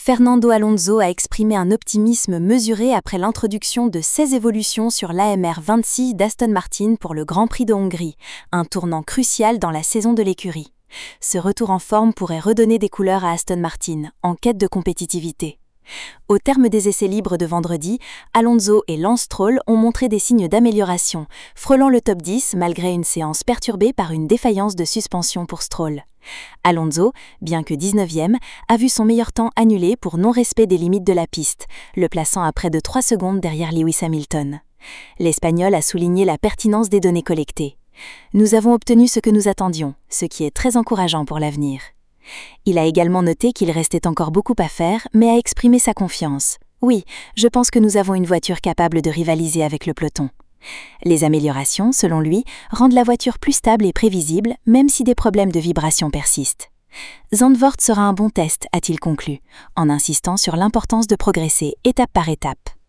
Fernando Alonso a exprimé un optimisme mesuré après l'introduction de 16 évolutions sur l'AMR 26 d'Aston Martin pour le Grand Prix de Hongrie, un tournant crucial dans la saison de l'écurie. Ce retour en forme pourrait redonner des couleurs à Aston Martin, en quête de compétitivité. Au terme des essais libres de vendredi, Alonso et Lance Stroll ont montré des signes d'amélioration, frôlant le top 10 malgré une séance perturbée par une défaillance de suspension pour Stroll. Alonso, bien que 19e, a vu son meilleur temps annulé pour non-respect des limites de la piste, le plaçant à près de 3 secondes derrière Lewis Hamilton. L'Espagnol a souligné la pertinence des données collectées. « Nous avons obtenu ce que nous attendions, ce qui est très encourageant pour l'avenir. » Il a également noté qu'il restait encore beaucoup à faire, mais a exprimé sa confiance. « Oui, je pense que nous avons une voiture capable de rivaliser avec le peloton. » Les améliorations, selon lui, rendent la voiture plus stable et prévisible, même si des problèmes de vibration persistent. Zandvoort sera un bon test, a-t-il conclu, en insistant sur l'importance de progresser étape par étape.